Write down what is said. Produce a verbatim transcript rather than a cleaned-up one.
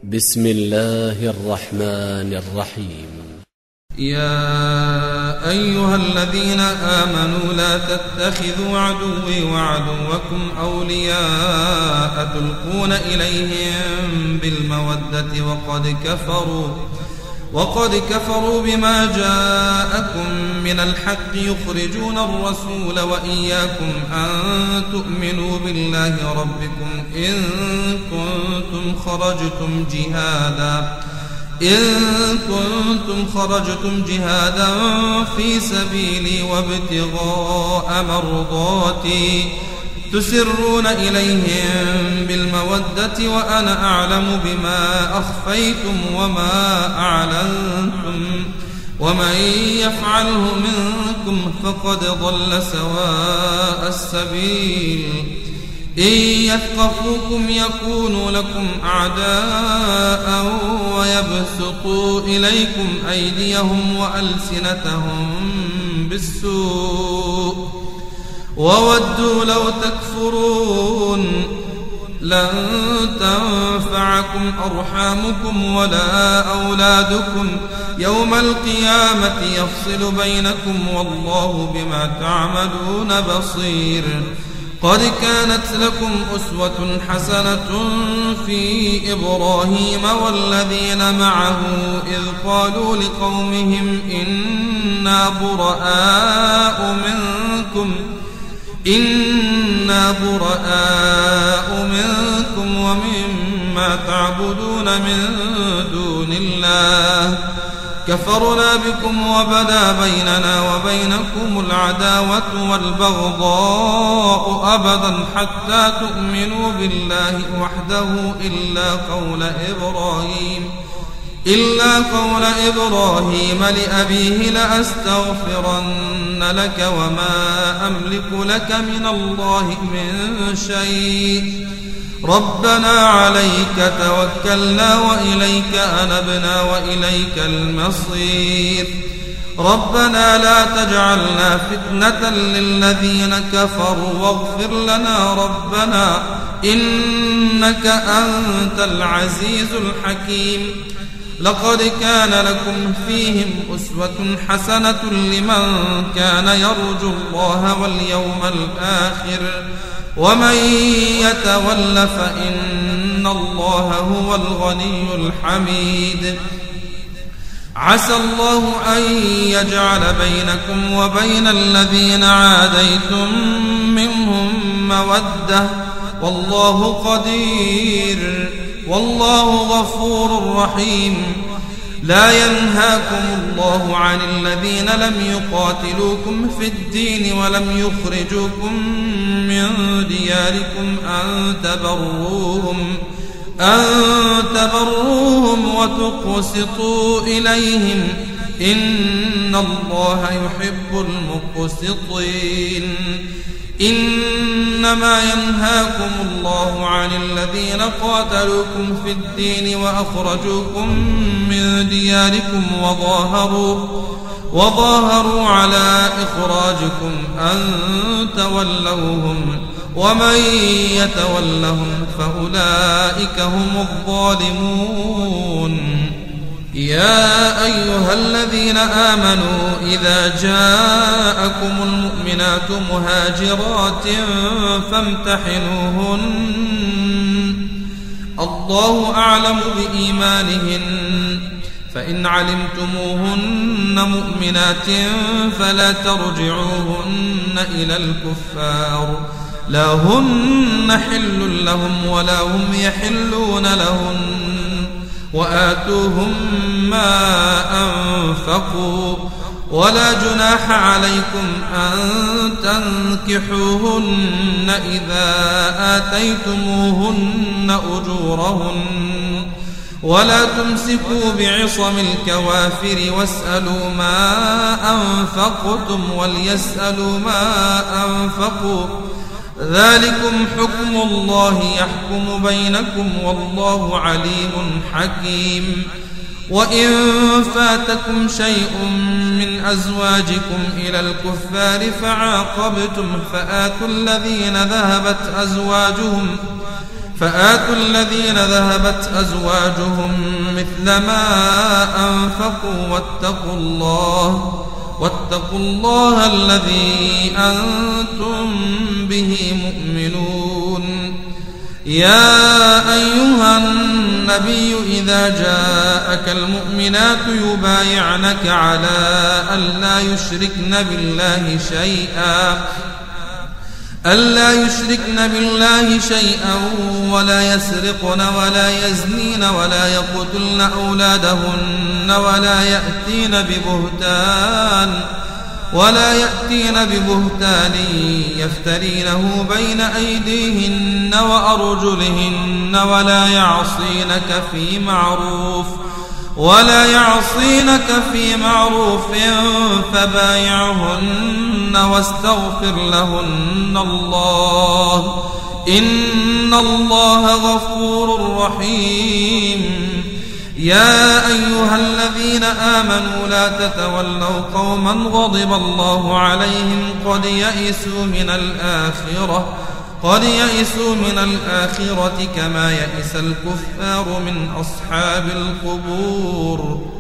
بسم الله الرحمن الرحيم. يا أيها الذين آمنوا لا تتخذوا عدوي وعدوكم أولياء تلقون إليهم بالمودة وقد كفروا وقد كفروا بما جاءكم من الحق يخرجون الرسول وإياكم أن تؤمنوا بالله ربكم إن كنتم خرجتم جهادا إن كنتم خرجتم جهادا في سبيلي وابتغاء مرضاتي تسرون إليهم بالمودة وأنا أعلم بما أخفيتم وما أعلنتم ومن يفعله منكم فقد ضل سواء السبيل إن يثقفوكم يكونوا لكم أعداء ويبسطوا إليكم أيديهم وألسنتهم بالسوء وودوا لو تكفرون لن تنفعكم أرحامكم ولا أولادكم يوم القيامة يفصل بينكم والله بما تعملون بصير. قد كانت لكم أسوة حسنة في إبراهيم والذين معه إذ قالوا لقومهم إنا براء منكم إنا براء منكم ومما تعبدون من دون الله كفرنا بكم وبدا بيننا وبينكم العداوة والبغضاء أبدا حتى تؤمنوا بالله وحده إلا قول إبراهيم إلا قول إبراهيم لأبيه لأستغفرن لك وما أملك لك من الله من شيء ربنا عليك توكلنا وإليك أنبنا وإليك المصير ربنا لا تجعلنا فتنة للذين كفروا واغفر لنا ربنا إنك أنت العزيز الحكيم. لقد كان لكم فيهم أسوة حسنة لمن كان يرجو الله واليوم الآخر ومن يتول فإن الله هو الغني الحميد. عسى الله أن يجعل بينكم وبين الذين عاديتم منهم مودة والله قدير والله غفور رحيم. لا ينهاكم الله عن الذين لم يقاتلوكم في الدين ولم يخرجوكم من دياركم أن تبروهم أن تبروهم وتقسطوا إليهم إن الله يحب المقسطين. إنما ينهاكم الله عن الذين قاتلوكم في الدين وأخرجوكم من دياركم وظاهروا وظاهروا على إخراجكم أن تولوهم ومن يتولهم فأولئك هم الظالمون. يا أيها الذين آمنوا إذا جاءكم المؤمنات مهاجرات فامتحنوهن الله أعلم بإيمانهن فإن علمتموهن مؤمنات فلا ترجعوهن إلى الكفار لا هن حل لهم ولا هم يحلون لهن وآتوهم ما أنفقوا ولا جناح عليكم أن تنكحوهن إذا آتيتموهن أجورهن ولا تمسكوا بعصم الكوافر واسألوا ما أنفقتم وليسألوا ما أنفقوا ذلكم حكم الله يحكم بينكم والله عليم حكيم. وإن فاتكم شيء من أزواجكم إلى الكفار فعاقبتم فآتوا الذين ذهبت أزواجهم فآتوا الذين ذهبت أزواجهم مثل ما أنفقوا واتقوا الله واتقوا الله الذي أنتم به مؤمنون. يا أيها النبي إذا جاءك المؤمنات يبايعنك على ألا يشركن بالله شيئا ألا يشركن بالله شيئا ولا يسرقن ولا يزنين ولا يقتلن أولادهن ولا يأتين ببهتان ولا يأتين ببهتان يفترينه بين أيديهن وأرجلهن ولا يعصينك في معروف ولا يعصينك في معروف فبايعهن واستغفر لهن الله إن الله غفور رحيم. يا أيها الذين آمنوا لا تتولوا قوما غضب الله عليهم قد يئسوا من الآخرة قد يئسوا من الآخرة كما يئس الكفار من أصحاب القبور.